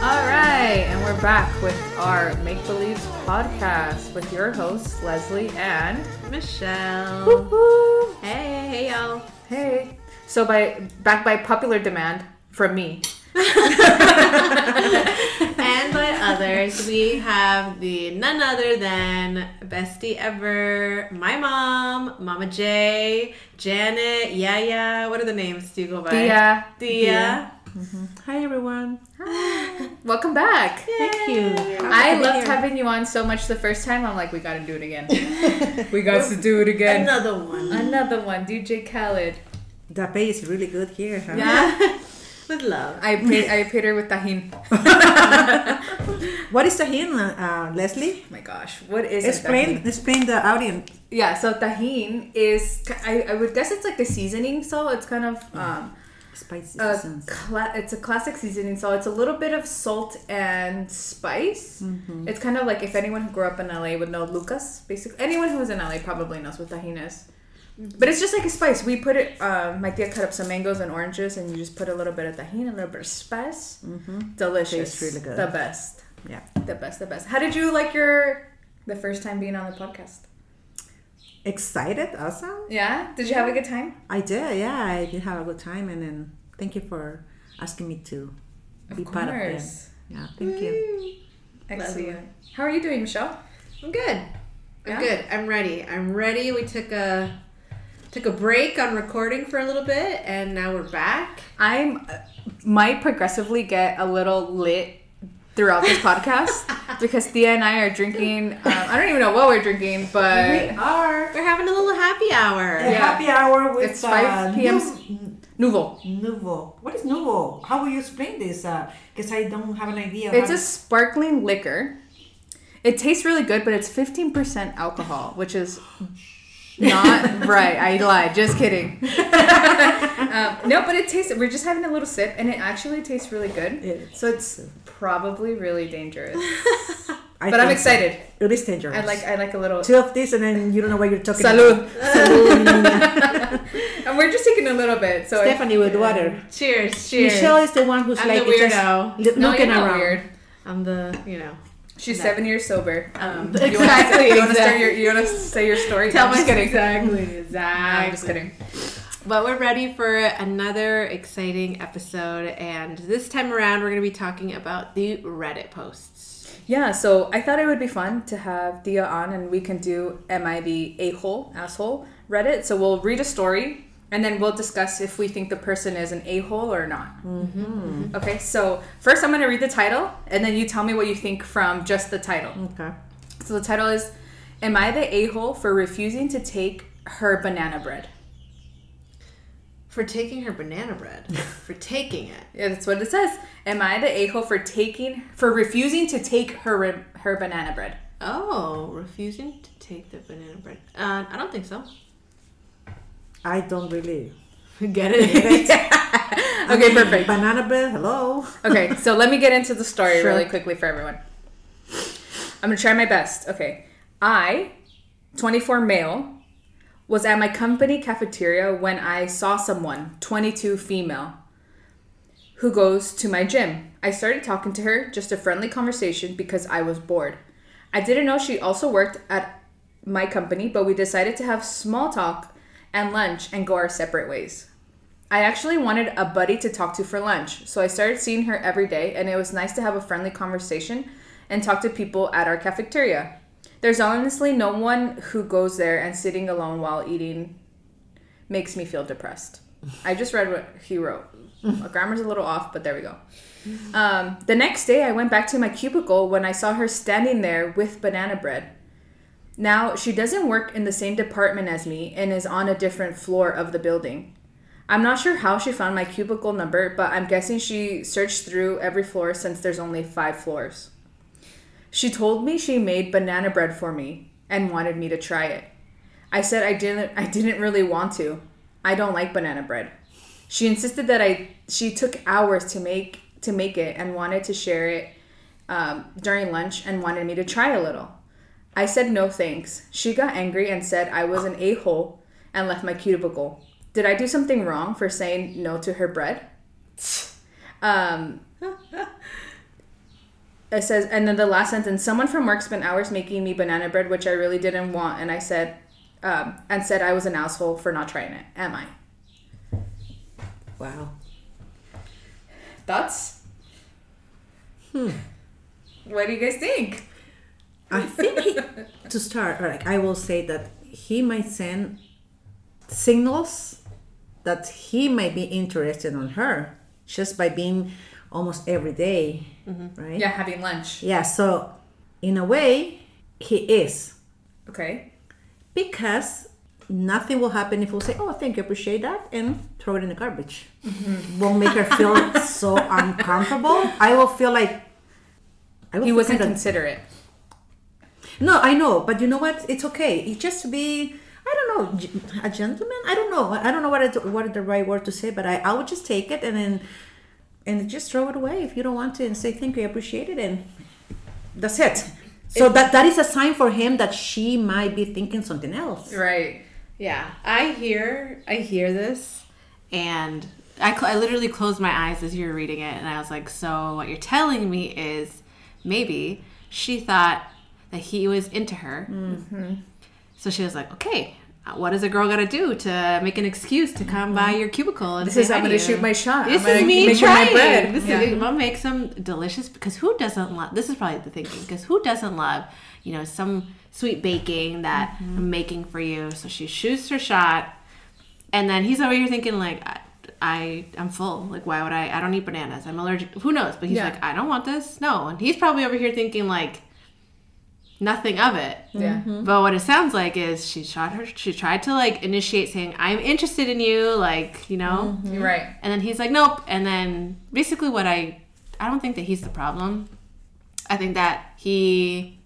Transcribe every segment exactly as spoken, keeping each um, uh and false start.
All right, and we're back with our Make Believes podcast with your hosts, Leslie and Michelle. Woo-hoo. Hey, hey, y'all. Hey. So by back by popular demand from me. And by others, we have the none other than bestie ever, my mom, Mama J, Janet, Yaya. What are the names do you go by? Dia. Dia. Dia. Mm-hmm. Hi, everyone. Hi. Welcome back. Yay. Thank you. I Happy to be loved here. having you on so much the first time. I'm like, we gotta do it again. We got to do it again. Another one. Another one. D J Khaled. The pay is really good here. Huh? Yeah. With love. I paid, I paid her with tahin. What is tahin, uh, Leslie? Oh my gosh, what is Explain, it? explain the audience. Yeah, so tahin is, I, I would guess it's like a seasoning salt. It's kind of um, Spicy a seasons. cla- it's a classic seasoning salt. It's a little bit of salt and spice. Mm-hmm. It's kind of like if anyone who grew up in L A would know Lucas, basically. Anyone who was in L A probably knows what tahin is. But it's just like a spice. We put it, um, my tia cut up some mangoes and oranges, and you just put a little bit of tahin, a little bit of spice. Mm-hmm. Delicious. Tastes really good. The best. Yeah. The best, the best. How did you like your, the first time being on the podcast? Excited? Awesome. Yeah? Did you have a good time? I did. Yeah, I did have a good time, and then thank you for asking me to be part of it. Yeah, thank you. Excellent. How are you doing, Michelle? I'm good. I'm Yeah? good. I'm ready. I'm ready. We took a took a break on recording for a little bit, and now we're back. I'm, might progressively get a little lit throughout this podcast because Thea and I are drinking, um, I don't even know what we're drinking, We but are We're having a little happy hour. a Yeah. happy hour with It's five p.m. nu- Nouveau. Nouveau. What is Nouveau? How will you explain this? Because I don't have an idea. It's how- a sparkling liquor. It tastes really good, but it's fifteen percent alcohol, which is not right. I lied. Just kidding. um, no, but it tastes. We're just having a little sip, and it actually tastes really good. It- So it's probably really dangerous. I But I'm think so. excited. It is dangerous. I like. I like a little. two of this, and then you don't know what you're talking Salud. about. Salud. And we're just taking a little bit. So Stephanie with water. Cheers. Cheers. Michelle is the one who's I'm like the just weirdo. li- no, looking you're not around. weird. I'm the, you know. She's No. seven years sober. Um, Exactly, You want to start exactly. your? You want to say your story? Tell I'm just my- kidding. exactly, No, exactly. I'm just kidding. But we're ready for another exciting episode, and this time around we're going to be talking about the Reddit posts. Yeah, so I thought it would be fun to have Dia on, and we can do Am I the A-hole, asshole Reddit. So we'll read a story, and then we'll discuss if we think the person is an a-hole or not. Mm-hmm. Okay, so first I'm going to read the title, and then you tell me what you think from just the title. Okay. So the title is, Am I the a-hole for refusing to take her banana bread? For taking her banana bread. For taking it. Yeah, that's what it says. Am I the a-hole for taking, for refusing to take her her banana bread? Oh, refusing to take the banana bread. Uh, I don't think so. I don't really Get it? Okay, perfect. banana bread. Hello. Okay, so let me get into the story Sure. really quickly for everyone. I'm gonna try my best. Okay. I, twenty-four male, was at my company cafeteria when I saw someone, twenty-two female, who goes to my gym. I started talking to her, just a friendly conversation because I was bored. I didn't know she also worked at my company, but we decided to have small talk and lunch and go our separate ways. I actually wanted a buddy to talk to for lunch, so I started seeing her every day, and it was nice to have a friendly conversation and talk to people at our cafeteria. There's honestly no one who goes there and sitting alone while eating makes me feel depressed. I just read what he wrote. Grammar's a little off, but there we go. Um, the next day, I went back to my cubicle when I saw her standing there with banana bread. Now, she doesn't work in the same department as me and is on a different floor of the building. I'm not sure how she found my cubicle number, but I'm guessing she searched through every floor since there's only five floors. She told me she made banana bread for me and wanted me to try it. I said I didn't I didn't really want to. I don't like banana bread. She insisted that I she took hours to make to make it and wanted to share it um, during lunch and wanted me to try a little. I said no thanks. She got angry and said I was an a-hole and left my cubicle. Did I do something wrong for saying no to her bread? Um, it says, and then the last sentence, someone from work spent hours making me banana bread, which I really didn't want. And I said, um, and said I was an asshole for not trying it. Am I? Wow. Thoughts? Hmm. What do you guys think? I think he, to start, like I will say that he might send signals that he might be interested on her just by being almost every day, mm-hmm. right? Yeah, having lunch. Yeah, so in a way, he is. Okay. Because nothing will happen if we'll say, oh, thank you, appreciate that, and throw it in the garbage. Mm-hmm. Won't make her feel so uncomfortable. I will feel like... I will he feel wasn't kind of, considerate. No, I know, but you know what? It's okay. It's just to be, I don't know, a gentleman? I don't know. I don't know what it, what is the right word to say, but I, I would just take it and then and just throw it away if you don't want to and say thank you, I appreciate it, and that's it. So it, that that is a sign for him that she might be thinking something else. Right. Yeah. I hear, I hear this, and I, cl- I literally closed my eyes as you were reading it, and I was like, so what you're telling me is maybe she thought that he was into her. Mm-hmm. So she was like, okay, what is a girl got to do to make an excuse to come by your cubicle and this say is hi I'm to going to you? shoot my shot. This I'm is me make trying. My bread. This yeah. is, I'm gonna make some delicious, because who doesn't love, this is probably the thinking, because who doesn't love, you know, some sweet baking that mm-hmm. I'm making for you. So she shoots her shot, and then he's over here thinking like, I, I I'm full. Like, why would I? I don't eat bananas. I'm allergic. Who knows? But he's yeah. like, I don't want this. No. And he's probably over here thinking like, nothing of it. Yeah. Mm-hmm. But what it sounds like is she shot her. She tried to like initiate saying, I'm interested in you. Like, you know. Mm-hmm. Right. And then he's like, nope. And then basically what I, I don't think that he's the problem. I think that he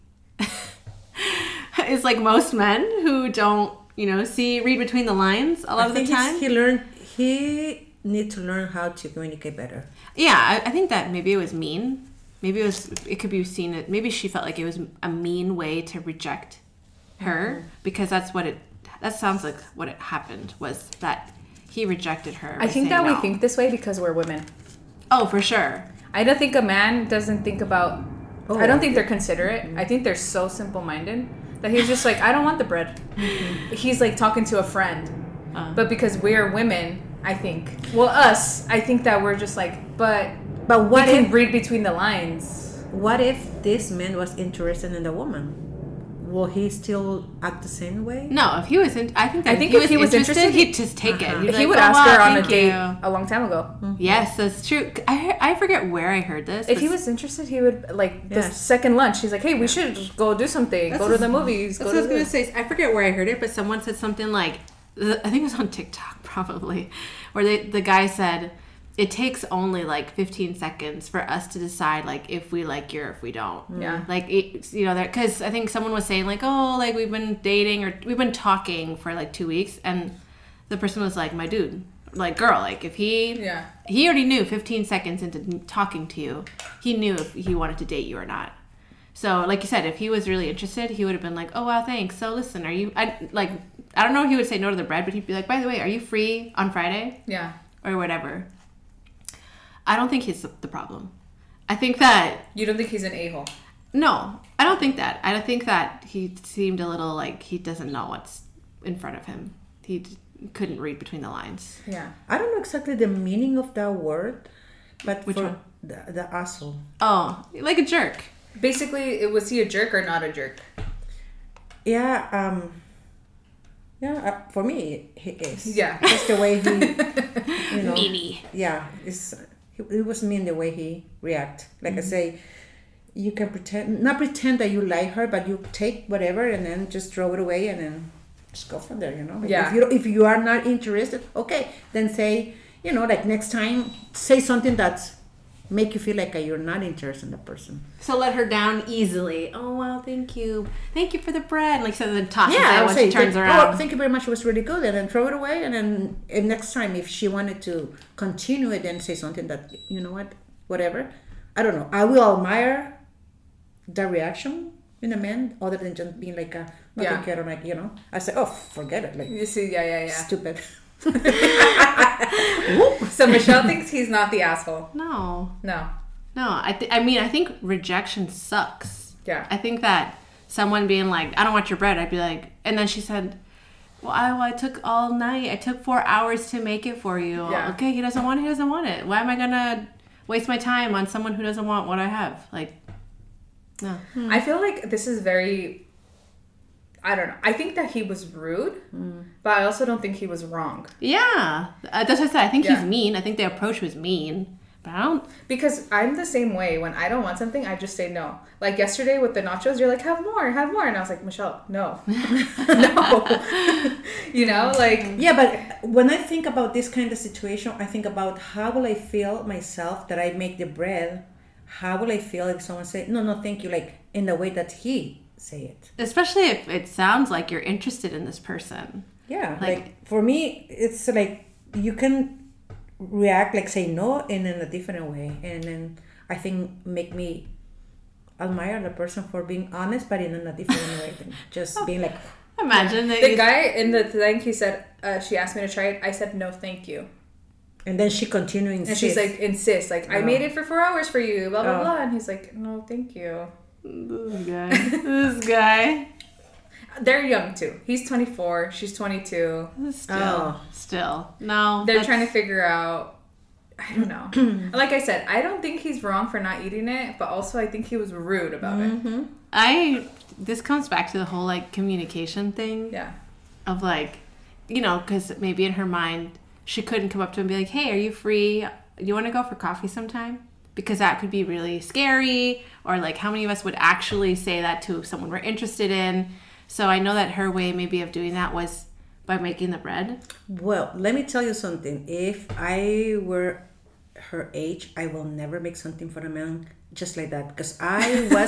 is like most men who don't, you know, see, read between the lines a lot I of the think time. He learned, he need to learn how to communicate better. Yeah, I, I think that maybe it was mean. Maybe it was, it could be seen, maybe she felt like it was a mean way to reject her, mm-hmm. because that's what it, that sounds like what it happened, was that he rejected her. I think that no. we think this way because we're women. Oh, for sure. I don't think a man doesn't think about, oh, I don't think they're considerate. Mm-hmm. I think they're so simple-minded that he's just like, I don't want the bread. Mm-hmm. He's like talking to a friend. Uh-huh. But because we're women, I think, well, us, I think that we're just like, but... But what we if can read between the lines? What if this man was interested in the woman? Will he still act the same way? No, if he was, in, I think that I think if he if was, he was interested, interested, he'd just take uh-huh. it. He'd he like, would oh, ask wow, her on a thank date you. a long time ago. Mm-hmm. Yes, that's true. I heard, I forget where I heard this. If he was interested, he would like the yes. second lunch. He's like, "Hey, we should go do something. That's go to the movies." That's go what to I was gonna say. I forget where I heard it, but someone said something like, I think it was on TikTok probably, where they, the guy said, it takes only like fifteen seconds for us to decide like if we like you or if we don't. Yeah. Like, it, you know, because I think someone was saying like, oh, like we've been dating or we've been talking for like two weeks. And the person was like, my dude, like girl, like if he, yeah. he already knew fifteen seconds into talking to you, he knew if he wanted to date you or not. So like you said, if he was really interested, he would have been like, oh, wow, thanks. So listen, are you, I like, I don't know if he would say no to the bread, but he'd be like, by the way, are you free on Friday? Yeah. Or whatever. I don't think he's the problem. I think that... You don't think he's an a-hole? No, I don't think that. I think that he seemed a little like he doesn't know what's in front of him. He d- couldn't read between the lines. Yeah. I don't know exactly the meaning of that word, but Which for one? The, the asshole. Oh, like a jerk. Basically, was he a jerk or not a jerk? Yeah, um... Yeah, uh, for me, he is. Yeah. Just the way he, you know. Meanie. Yeah, it's... It was mean the way he react. Like mm-hmm. I say, you can pretend, not pretend that you like her, but you take whatever and then just throw it away and then just go from there, you know? Like yeah. If you, if you are not interested, okay, then say, you know, like next time, say something that's make you feel like you're not interested in the person. So let her down easily. Oh, wow, thank you. Thank you for the bread. Like, so then tosses yeah, it when say, she turns thank, around. Oh, thank you very much. It was really good. And then throw it away. And then and next time, if she wanted to continue it, then say something that, you know what, whatever. I don't know. I will admire the reaction in a man other than just being like a, not yeah. like, I don't like, you know. I say, oh, forget it. Like, you see, yeah, yeah, yeah. Stupid. So Michelle thinks he's not the asshole. No. No. No, I th- I mean, I think rejection sucks. Yeah. I think that someone being like, I don't want your bread, I'd be like, and then she said, well, I, well, I took all night. I took four hours to make it for you. Yeah. Okay, he doesn't want it, he doesn't want it. Why am I going to waste my time on someone who doesn't want what I have? Like, no. I feel like this is very, I don't know. I think that he was rude, Mm. but I also don't think he was wrong. Yeah. Uh, that's what I said. I think Yeah. he's mean. I think the approach was mean. But I don't... Because I'm the same way. When I don't want something, I just say no. Like yesterday with the nachos, you're like, have more, have more. And I was like, Michelle, no. no. You know, like... Yeah, but when I think about this kind of situation, I think about how will I feel myself that I make the bread. How will I feel if someone say, no, no, thank you, like in the way that he say it. Especially if it sounds like you're interested in this person. Yeah, Like- like, for me, it's like you can react, like say no, and in a different way. And then I think make me admire the person for being honest, but in a different way than just being like, Imagine that The you... guy in the thing, he said, uh, she asked me to try it. I said, no, thank you. and then she continues. And she's like, insist. Like, I Oh. made it for four hours for you, blah, blah, Oh. blah. And he's like, no, thank you. This guy. This guy. They're young, too. He's twenty-four. She's twenty-two. Still. Oh. Still. No. They're that's- trying to figure out... I don't know. Like I said, I don't think he's wrong for not eating it, but also I think he was rude about Mm-hmm. it. I... This comes back to the whole, like, communication thing. Yeah. Of, like, you know, because maybe in her mind, she couldn't come up to him and be like, hey, are you free? Do you want to go for coffee sometime? Because that could be really scary. Or, like, how many of us would actually say that to someone we're interested in? So I know that her way maybe of doing that was by making the bread. Well, let me tell you something. If I were her age, I will never make something for a man just like that, because I was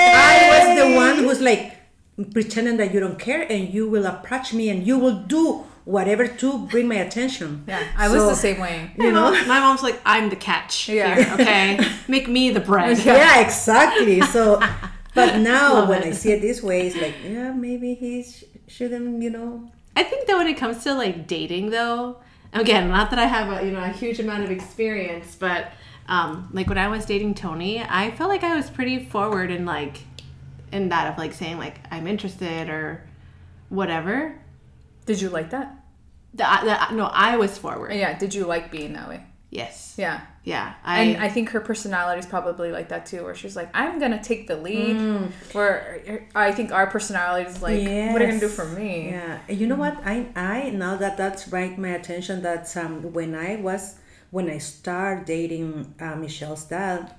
I was the one who's like pretending that you don't care, and you will approach me and you will do whatever to bring my attention. Yeah. I was So, the same way. You know? My mom's like, I'm the catch. Yeah. Here, okay? Make me the bread. Yeah, exactly. So, but now Love when it. I see it this way, it's like, yeah, maybe he sh- shouldn't, you know. I think that when it comes to like dating though, again, not that I have a, you know, a huge amount of experience, but um, like when I was dating Tony, I felt like I was pretty forward in like, in that of like saying like, I'm interested or whatever. Did you like that? The, the, no, I was forward. Yeah. Did you like being that way? Yes. Yeah. Yeah. I, And I think her personality is probably like that too, where she's like, I'm gonna take the lead. Mm. Where I think our personality is like, what are you gonna do Yes. for me? Yeah, and you know what? I I now that that's right my attention. That um when I was when I started dating uh, Michelle's dad,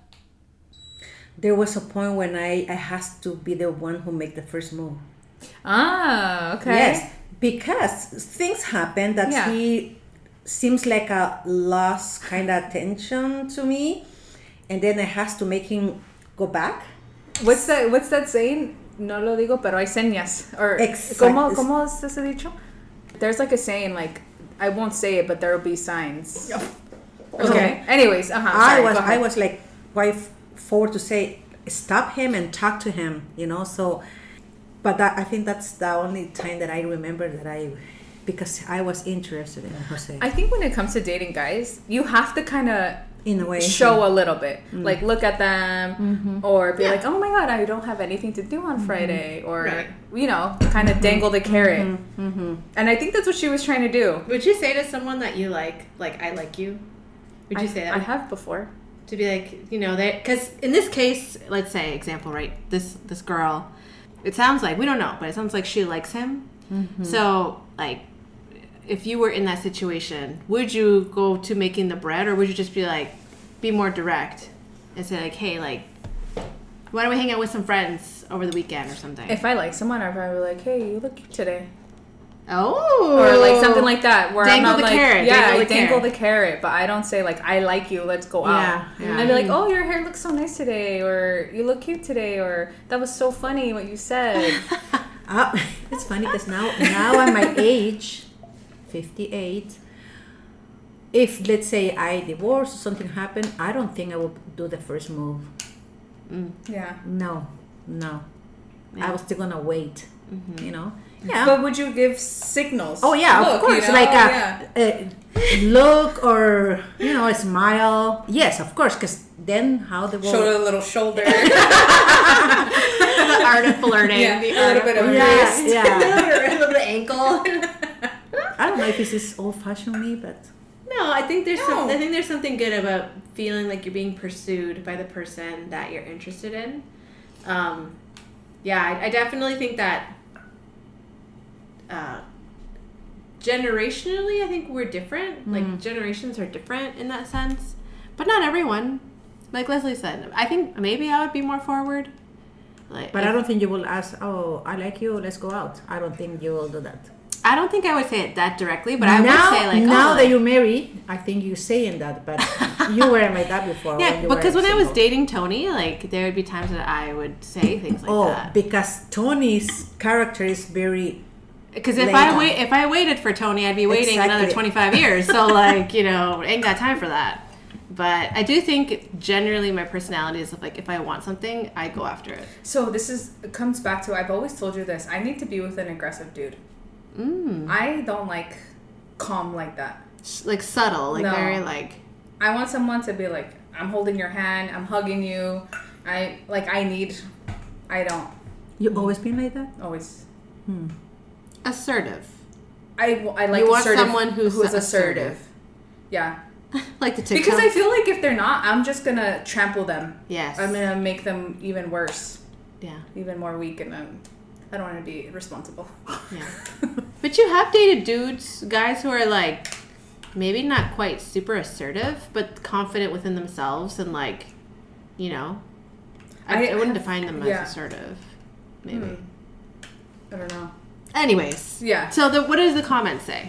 there was a point when I I has to be the one who make the first move. Ah, okay. Yes, because things happen that Yeah. he seems like a lost kind of attention to me, and then I has to make him go back. What's that? What's that saying? No lo digo, pero hay señas. Or Exact- ¿cómo, ¿Cómo es ese dicho? There's like a saying like, I won't say it, but there will be signs. Okay. Anyways, uh huh. I was I was like quite forward to say stop him and talk to him, you know. So, but that, I think that's the only time that I remember that I, because I was interested in Jose I think when it comes to dating guys, you have to kind of in a way. show a little bit, like look at them, or be like, oh my god, I don't have anything to do on Friday, or Right. you know, kind of dangle the carrot. And I think that's what she was trying to do. would you say to someone that you like, like, I like you? Would you I, say that? I have before. To be like, you know, that because in this case, let's say example, right? This this girl, it sounds like we don't know, but it sounds like she likes him. So like, if you were in that situation, would you go to making the bread, or would you just be like, be more direct and say like, hey, like, why don't we hang out with some friends over the weekend or something? If I like someone, I'd probably be like, hey, you look cute today. oh, Or like something like that, where Dangle I'm not the like, carrot, yeah, dangle I the dangle carrot. the carrot, but I don't say like, I like you, let's go out. Yeah, yeah. I'd be like, oh, your hair looks so nice today, or you look cute today, or that was so funny what you said. Ah, it's funny because now now at my age, fifty-eight. If let's say I divorce or something happened, I don't think I will do the first move. Yeah. No, no. Yeah. I was still gonna wait. You know. Yeah. But would you give signals? Oh yeah, Look, of course. you know? Like a, yeah. a look or you know a smile. Yes, of course, because then how they will. Show a little shoulder. The art of flirting. Yeah, the a art little bit of Yeah, wrist. yeah. a little bit of ankle. I don't know if this is old-fashioned me, but No, I think there's No. some. I think there's something good about feeling like you're being pursued by the person that you're interested in. Um, yeah, I, I definitely think that. Uh, generationally, I think we're different. Like generations are different in that sense, but not everyone. Like Leslie said, I think maybe I would be more forward. Like, but if- I don't think you will ask. Oh, I like you. Let's go out. I don't think you will do that. I don't think I would say it that directly, but I now, would say like, now oh, that like- you're married, I think you're saying that. But you weren't like that before. yeah, you because were when I was single. dating Tony, like there would be times that I would say things like oh, that. because Tony's character is very. Because if Laid I on. wait, if I waited for Tony, I'd be waiting another Exactly. twenty-five years. So like, you know, ain't got time for that. But I do think generally my personality is like if I want something, I go after it. So this is it comes back to I've always told you this. I need to be with an aggressive dude. Mm. I don't like calm like that. Like subtle, like No. very like. I want someone to be like, I'm holding your hand, I'm hugging you. I like I need. I don't You always been like that. always. Hmm. Assertive. I, I like You want assertive, someone who's who is assertive. assertive. Yeah. Like the TikTok. Because I feel like if they're not, I'm just gonna trample them. Yes. I'm gonna make them even worse, Yeah. even more weak, and um, I don't want to be responsible. Yeah. But you have dated dudes, guys who are like maybe not quite super assertive, but confident within themselves and like, you know, I, I I, wouldn't have- define them yeah. as assertive. Maybe. Hmm. I don't know. Anyways. Yeah. So the what does the comment say?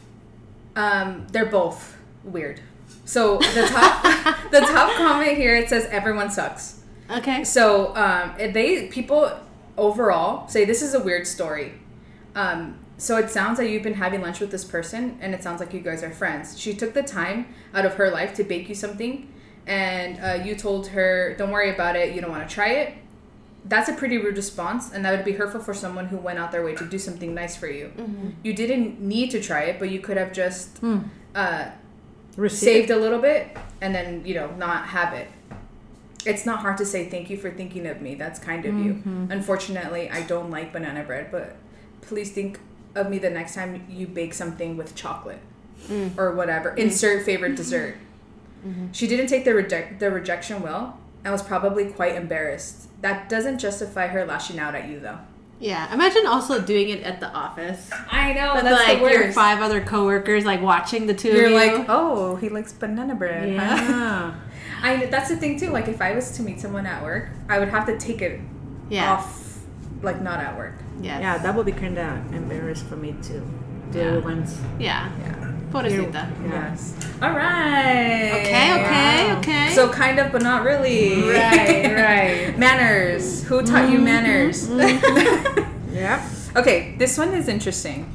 Um, they're both weird. So the top, the top comment here, it says everyone sucks. Okay. So um, it- they people overall say this is a weird story. Um, so it sounds like you've been having lunch with this person, and it sounds like you guys are friends. She took the time out of her life to bake you something, and uh, you told her, "Don't worry about it. You don't want to try it." That's a pretty rude response, and that would be hurtful for someone who went out their way to do something nice for you. Mm-hmm. You didn't need to try it, but you could have just Hmm. uh, Receive. saved a little bit and then, you know, not have it. It's not hard to say thank you for thinking of me. That's kind of you. Unfortunately, I don't like banana bread, but please think of me the next time you bake something with chocolate Mm. or whatever. Insert favorite dessert. She didn't take the reject the rejection well and was probably quite embarrassed. That doesn't justify her lashing out at you, though. Yeah. Imagine also doing it at the office. I know, With that's like the your worst. five other coworkers like watching the 2 You're of you. like, oh, he likes banana bread. Huh? Yeah. I that's the thing too. Like if I was to meet someone at work, I would have to take it yeah. off, like not at work. Yes. Yeah, that would be kind of embarrassed for me too. Do Yeah. it once. Yeah. Yeah. Pobrecita. Yeah. Yes. All right. Okay, okay, Wow. okay. So kind of, but not really. Right, right. Manners. Who taught you manners? Yeah. Okay, this one is interesting.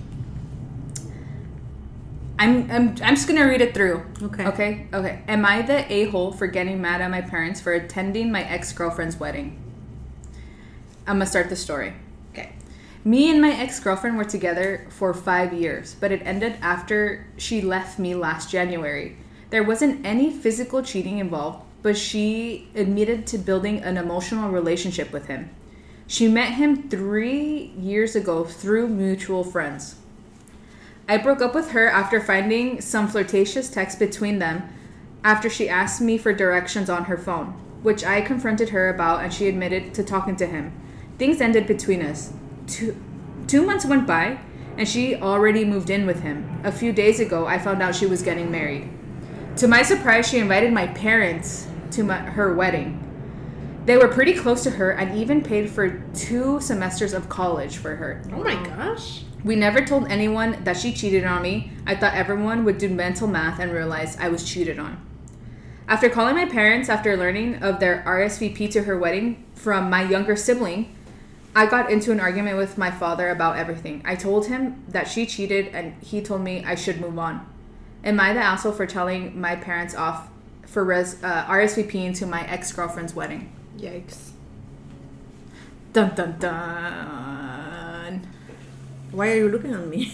I'm, I'm I'm just gonna read it through. Okay. Okay. Okay. Am I the a-hole for getting mad at my parents for attending my ex-girlfriend's wedding? I'm gonna start the story. Okay. Me and my ex-girlfriend were together for five years, but it ended after she left me last January. There wasn't any physical cheating involved, but she admitted to building an emotional relationship with him. She met him three years ago through mutual friends. I broke up with her after finding some flirtatious texts between them after she asked me for directions on her phone, which I confronted her about, and she admitted to talking to him. Things ended between us. Two, two months went by, and she already moved in with him. A few days ago, I found out she was getting married. To my surprise, she invited my parents to my, her wedding. They were pretty close to her and even paid for two semesters of college for her. Oh my gosh. We never told anyone that she cheated on me. I thought everyone would do mental math and realize I was cheated on. After calling my parents after learning of their R S V P to her wedding from my younger sibling, I got into an argument with my father about everything. I told him that she cheated and he told me I should move on. Am I the asshole for telling my parents off for res- uh, R S V P into my ex-girlfriend's wedding? Yikes. Dun dun dun. Why are you looking at me?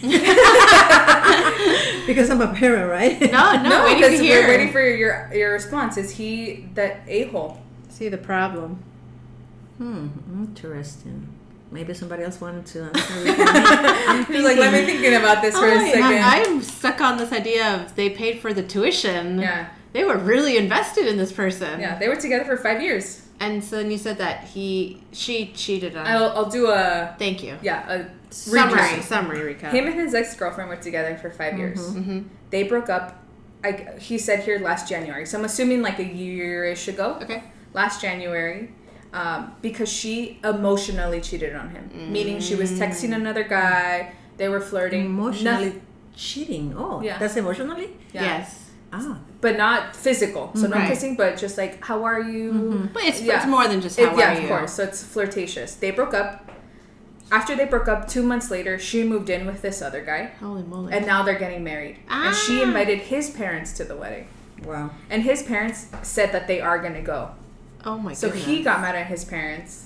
Because I'm a parent, right? No, no, No, waiting because to hear. we're waiting for your your response. Is he the a-hole? See the problem. Hmm, interesting. Maybe somebody else wanted to answer. We can make- I'm He's like, let me thinking about this for a I, second. I'm stuck on this idea of they paid for the tuition. yeah, They were really invested in this person. yeah. They were together for five years. And so then you said that he, she cheated on. I'll I'll do a Thank you. yeah a Summary, recap. summary recap. Him and his ex girlfriend were together for five years. Mm-hmm. They broke up. I, he said here last January, so I'm assuming like a year-ish ago. Okay. Last January, um, because she emotionally cheated on him, meaning she was texting another guy. They were flirting. Emotionally Noth- cheating. Oh, Yeah. that's emotionally? yeah. Yes. Ah. But not physical. So no Right. kissing, but just like, how are you? But it's, Yeah. it's more than just It- how yeah, are of you. course. So it's flirtatious. They broke up. After they broke up, two months later, she moved in with this other guy. Holy moly. And now they're getting married. And she Ah. invited his parents to the wedding. Wow. And his parents said that they are going to go. oh my So goodness. he got mad at his parents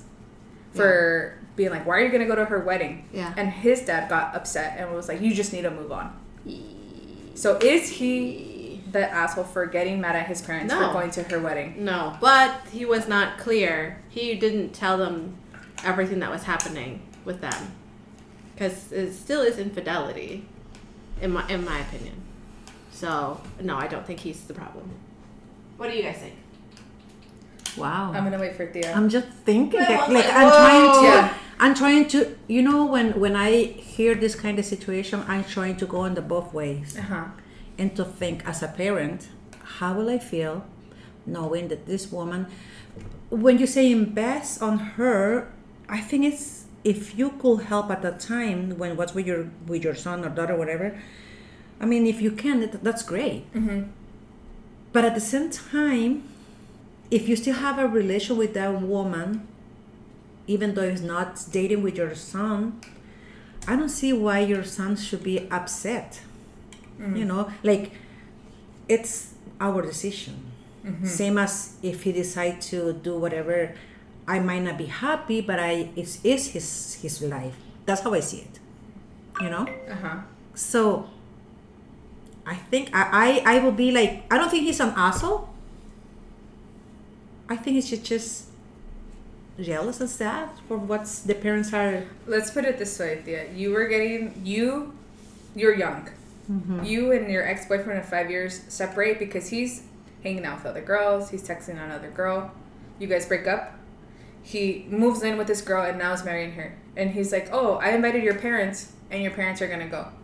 for being like, why are you going to go to her wedding? Yeah. And his dad got upset and was like, you just need to move on. So is he the asshole for getting mad at his parents No. for going to her wedding? No, but he was not clear. He didn't tell them everything that was happening with them, because it still is infidelity, in my in my opinion. So no, I don't think he's the problem. What do you guys think? Wow. I'm going to wait for Thea. I'm just thinking Wait, that, wait, like wait. I'm trying to, Yeah. I'm trying to, you know, when when I hear this kind of situation, I'm trying to go in the both ways Uh-huh. and to think as a parent, how will I feel knowing that this woman, when you say invest on her, I think it's if you could help at that time when what's with your with your son or daughter, whatever. I mean, if you can, that- that's great. Mm-hmm. But at the same time, if you still have a relation with that woman, even though it's not dating with your son, I don't see why your son should be upset. Mm-hmm. You know, like it's our decision. Mm-hmm. Same as if he decide to do whatever, I might not be happy, but I it's is his his life. That's how I see it. You know. Uh-huh. So I think I, I, I will be like, I don't think he's an asshole. I think he's just jealous and sad for what the parents are. Let's put it this way, Thea. You were getting, you, you're young. Mm-hmm. You and your ex-boyfriend of five years separate because he's hanging out with other girls. He's texting another girl. You guys break up. He moves in with this girl and now is marrying her. And he's like, oh, I invited your parents and your parents are going to go.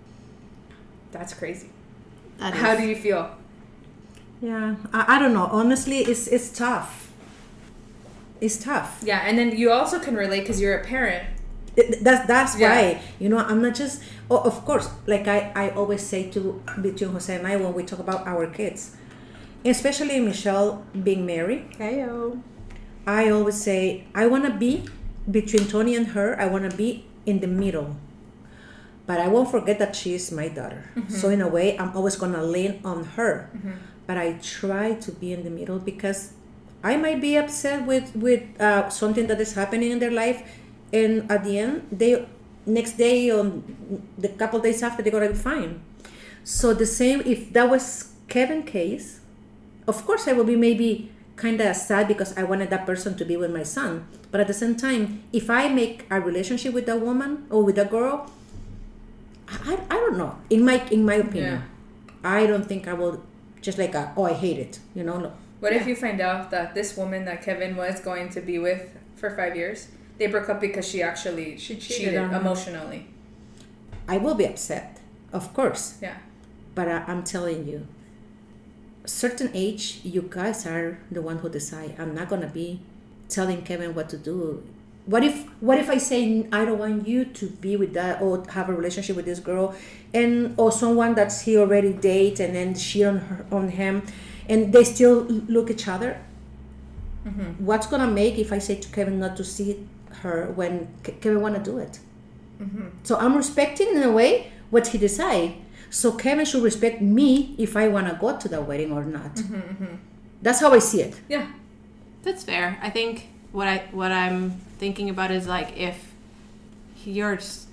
That's crazy. That How is- do you feel? Yeah, I, I don't know. Honestly, it's it's tough. It's tough. Yeah, and then you also can relate because you're a parent. It- that's that's Yeah. why, you know, I'm not just. Oh, of course, like I, I always say to between Jose and I when we talk about our kids, especially Michelle being married. Heyo. I always say I want to be between Tony and her. I want to be in the middle, but I won't forget that she is my daughter. So in a way, I'm always gonna lean on her. But I try to be in the middle because I might be upset with with uh, something that is happening in their life, and at the end, they next day or the couple days after, they're gonna be fine. So the same if that was Kevin's case, of course I will be maybe kind of sad because I wanted that person to be with my son. But at the same time, if I make a relationship with that woman or with a girl, I, I don't know. In my in my opinion, I don't think I will just like a, oh I hate it. You know. No. What if you find out that this woman that Kevin was going to be with for five years, they broke up because she actually She cheated cheated, on him. emotionally? I will be upset, of course. Yeah. But I, I'm telling you, certain age, you guys are the one who decide. I'm not gonna be telling Kevin what to do. What if what if I say I don't want you to be with that or have a relationship with this girl, and or someone that's he already date and then she on her on him, and they still look each other. Mm-hmm. What's gonna make if I say to Kevin not to see her when Ke- Kevin wanna do it? Mm-hmm. So I'm respecting in a way what he decide. So Kevin should respect me if I wanna go to the wedding or not. Mm-hmm, mm-hmm. That's how I see it. Yeah. That's fair. I think what I what I'm thinking about is like if you're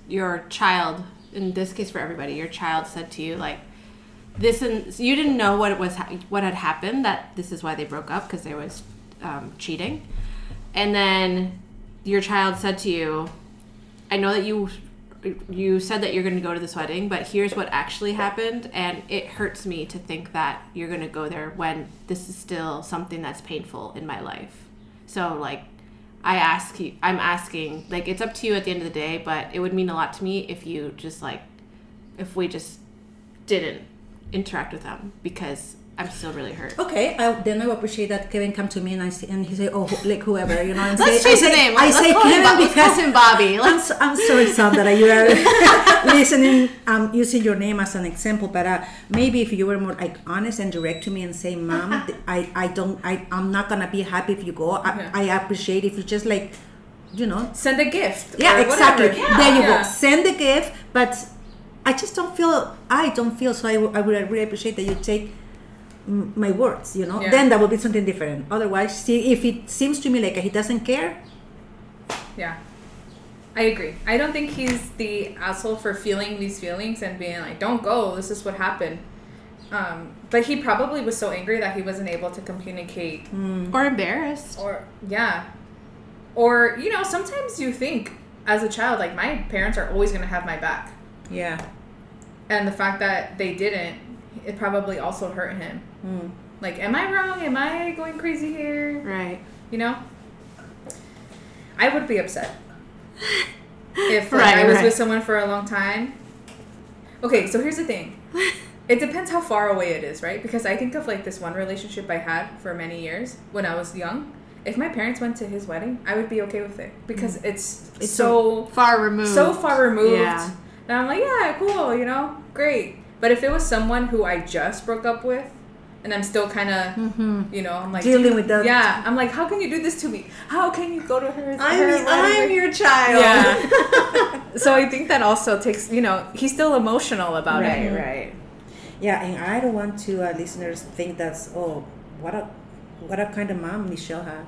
your child, in this case for everybody, your child said to you like this, and you didn't know what it was, what had happened, that this is why they broke up, because there was um, cheating, and then your child said to you, I know that you you said that you're going to go to this wedding, but here's what actually happened, and it hurts me to think that you're going to go there when this is still something that's painful in my life. So like I ask you, I'm asking, like, it's up to you at the end of the day, but it would mean a lot to me if you just like, if we just didn't interact with them, because I'm still really hurt. Okay, I, then I would appreciate that Kevin come to me and I say, and he say, oh, like whoever, you know, and Let's say, change I the say, name. I Let's say call him Kevin Bob- let's because call him Bobby. I'm, Let's- so, I'm sorry, Sam, that you are listening. I'm using your name as an example, but uh, maybe if you were more like honest and direct to me and say, Mom, I, I don't, I, I'm not gonna be happy if you go. I, Yeah. I appreciate if you just like, you know, Send a gift. yeah, or exactly. whatever. Yeah. There you Yeah. go. Send the gift, but I just don't feel. I don't feel so. I, w- I would really appreciate that you take m- my words. You know, Yeah. then that would be something different. Otherwise, see, if it seems to me like he doesn't care, Yeah. I agree. I don't think he's the asshole for feeling these feelings and being like, don't go, this is what happened. Um, but he probably was so angry that he wasn't able to communicate. Or embarrassed. Or, yeah. Or, you know, sometimes you think as a child, like, my parents are always going to have my back. yeah, And the fact that they didn't, it probably also hurt him. mm. Like, am I wrong? Am I going crazy here? Right. You know? I would be upset. If like, Right, I was right. with someone for a long time. Okay, so here's the thing. It depends how far away it is, right? Because I think of like this one relationship I had for many years when I was young. If my parents went to his wedding, I would be okay with it. Because it's, It's so Far removed. so far removed. Yeah. And I'm like, yeah, cool, you know, great. But if it was someone who I just broke up with, and I'm still kind of, Mm-hmm. you know, I'm like Dealing with that. Yeah, I'm like, how can you do this to me? How can you go to her? her I'm, I'm wedding? your child. Yeah. So I think that also takes, you know, he's still emotional about Right, it. right. Yeah, and I don't want to uh, listeners think that's oh what a what a kind of mom Michelle had.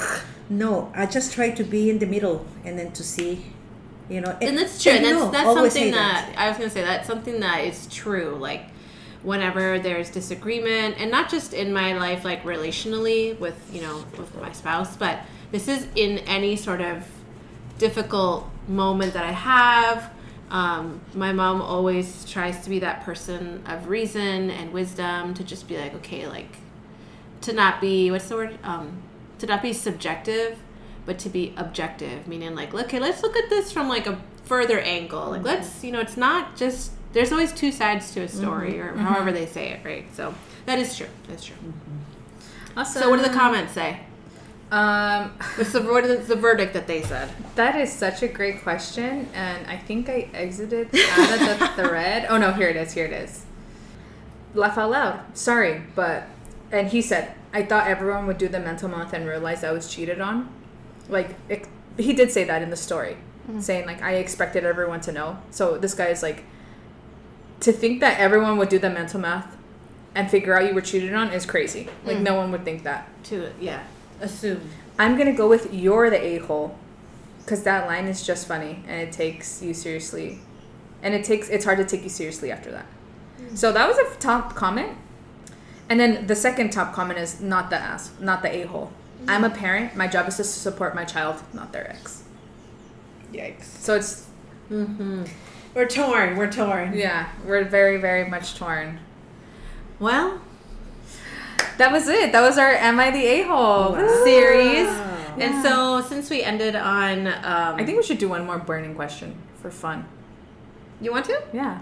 No, I just try to be in the middle and then to see, you know. And that's true. And you that's know, that's always something say that, I was gonna say that's something that is true. Like whenever there's disagreement, and not just in my life, like relationally with you know with my spouse, but this is in any sort of difficult moment that I have. Um, my mom always tries to be that person of reason and wisdom to just be like, okay, like to not be what's the word? Um, to not be subjective, but to be objective, meaning like, okay, let's look at this from like a further angle. Like, let's, you know, it's not just, there's always two sides to a story, or however they say it, right? So that is true. That's true. Awesome. So what do the comments say? Um, What's the, what is the verdict that they said? that is such a great question, and I think I exited out of the thread. Oh no, here it is. Here it is. Laugh out loud. Sorry, but and he said, I thought everyone would do the mental math and realize I was cheated on. Like it, he did say that in the story, saying like I expected everyone to know. So this guy is like, to think that everyone would do the mental math and figure out you were cheated on is crazy. Like no one would think that. To, yeah, assume. I'm gonna go with you're the a-hole, because that line is just funny and it takes you seriously, and it takes it's hard to take you seriously after that. So that was a top comment, and then the second top comment is not the ass, not the a-hole. I'm a parent. My job is to support my child, not their ex. Yikes. So it's Mm-hmm. We're torn. We're torn. yeah, we're very very much torn. Well, That was it. That was our Am I the A-hole series. Wow. And so since we ended on, um, I think we should do one more burning question for fun. you want to? Yeah.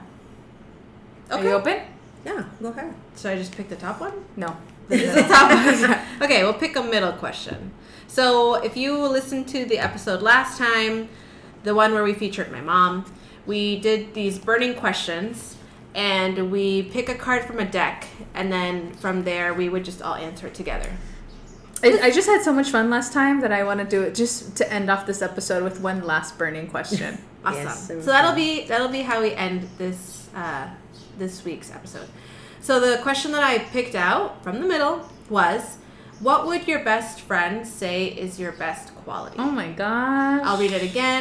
Okay. Are you open? Yeah, go ahead. Should I just pick the top one? No. This is the top one. Okay, we'll pick a middle question. So if you listened to the episode last time, the one where we featured my mom, we did these burning questions, and we pick a card from a deck, and then from there we would just all answer it together. I, I just had so much fun last time that I want to do it just to end off this episode with one last burning question. Awesome. Yes, so it was that'll fun. be that'll be how we end this uh, this week's episode. So the question that I picked out from the middle was, what would your best friend say is your best quality? Oh my gosh. I'll read it again.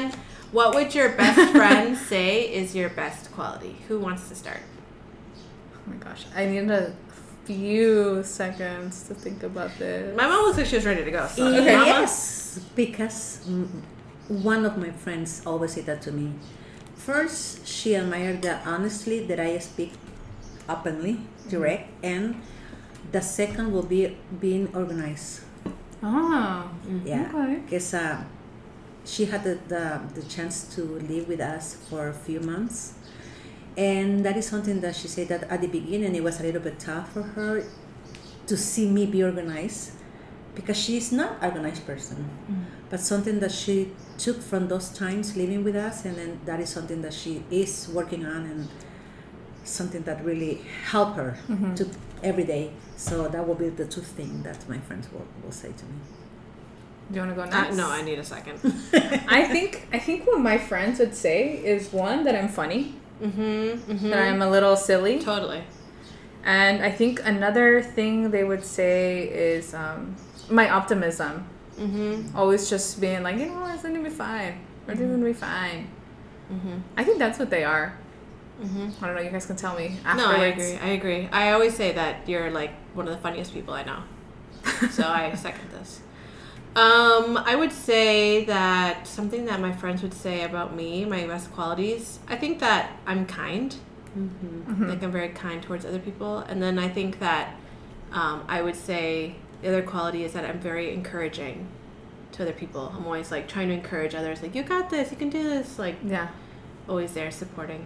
What would your best friend say is your best quality? Who wants to start? Oh my gosh, I need a few seconds to think about this. My mom looks like she was ready to go. So. Okay. Yes, because mm, one of my friends always said that to me. First, she admired that honestly that I speak openly, direct, mm-hmm. and the second will be being organized. Oh, yeah, okay. Because uh, she had the, the the chance to live with us for a few months. And that is something that she said that at the beginning it was a little bit tough for her to see me be organized because she's not an organized person. Mm-hmm. But something that she took from those times living with us, and then that is something that she is working on and something that really helped her mm-hmm. to every day. So that will be the two things that my friends will, will say to me. Do you want to go next? Uh, no, I need a second. I think I think what my friends would say is one, that I'm funny. Mm-hmm, mm-hmm. That I'm a little silly. Totally. And I think another thing they would say is um, my optimism. Mm-hmm. Always just being like, you know, it's going to be fine. Everything's mm-hmm. going to be fine. Mm-hmm. I think that's what they are. Mm-hmm. I don't know. You guys can tell me afterwards. No, I agree. I agree. I always say that you're like one of the funniest people I know. So I second this. Um, I would say that something that my friends would say about me, my best qualities, I think that I'm kind. Mm-hmm. Mm-hmm. Like I'm very kind towards other people. And then I think that um, I would say the other quality is that I'm very encouraging to other people. I'm always like trying to encourage others. Like, you got this. You can do this. Like, yeah, always there supporting.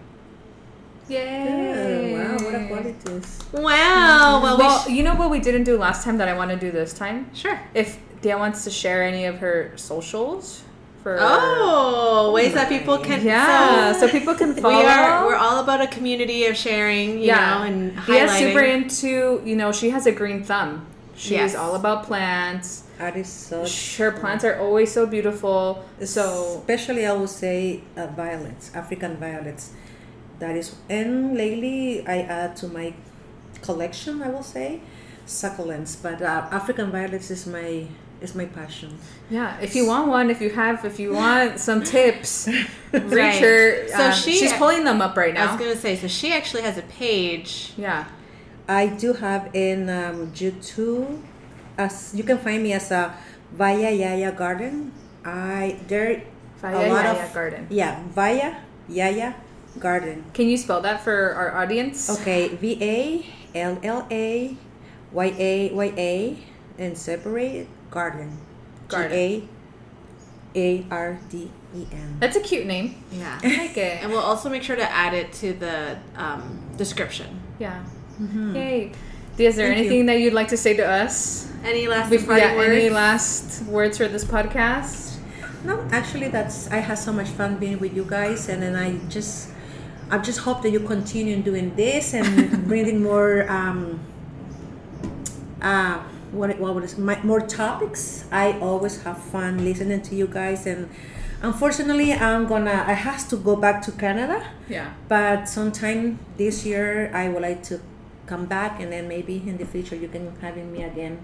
Yay! Yeah, wow, what a qualities. Wow. Mm-hmm. Well, well we sh- you know what we didn't do last time that I want to do this time? Sure. If Dia wants to share any of her socials for oh ways that people can yeah so, so people can follow. We are we're all about a community of sharing, you yeah. know, and highlighting. Dia's super into, you know, she has a green thumb. She's yes. all about plants. That is so her plants are always so beautiful. So especially I would say uh, violets, African violets. That is, and lately I add to my collection, I will say, succulents. But uh, African violets is my is my passion. Yeah, if you want one, if you have, if you want some tips, reach right. her. So um, she, she's pulling them up right now. I was gonna say, so she actually has a page. Yeah, I do have in um, YouTube. As you can find me as a Vaya Yaya Garden. I there Vaya a lot Yaya of, Garden. Yeah, Vaya Yaya Garden. Can you spell that for our audience? Okay, V A L L A Y A Y A and separate garden. Garden. G A A R D E N. That's a cute name. Yeah, I like it. And we'll also make sure to add it to the um, description. Yeah. Mm-hmm. Yay. Is there Thank anything you. that you'd like to say to us? Any last Before, parting yeah, words? Any last words for this podcast? No, actually, that's I had so much fun being with you guys, and then I just, I just hope that you continue doing this and bringing more, um, uh, what what was my, more topics. I always have fun listening to you guys, and unfortunately, I'm gonna I have to go back to Canada. Yeah. But sometime this year, I would like to come back, and then maybe in the future you can have me again.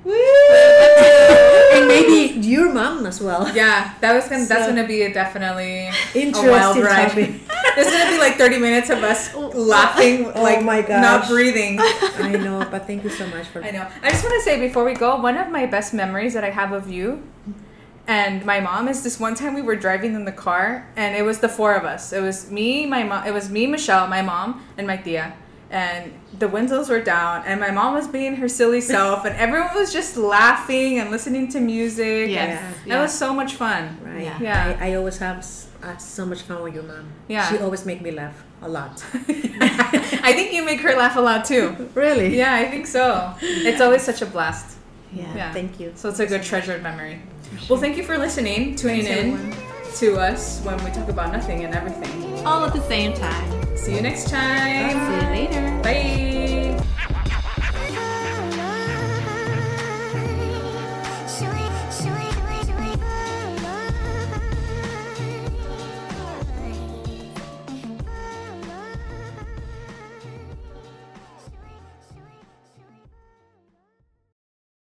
And maybe your mom as well. Yeah, that was gonna. So, that's gonna be a definitely interesting a wild ride. topic. There's gonna be like thirty minutes of us laughing, Oh like my gosh. not breathing. I know, but thank you so much for. I know. I just want to say before we go, one of my best memories that I have of you and my mom is this one time we were driving in the car, and it was the four of us. It was me, my mom. It was me, Michelle, my mom, and my tia. And the windows were down, and my mom was being her silly self, and everyone was just laughing and listening to music. Yes. And Yeah. That was so much fun. Right. Yeah. Yeah. I, I always have uh, so much fun with your mom. Yeah. She always make me laugh a lot. I think you make her laugh a lot too. Really? Yeah, I think so. It's always such a blast. Yeah. Yeah. Thank you. So it's a good treasured memory. Well, thank you for listening, tuning in to us when we talk about nothing and everything. All at the same time. See you next time. See you later. Bye.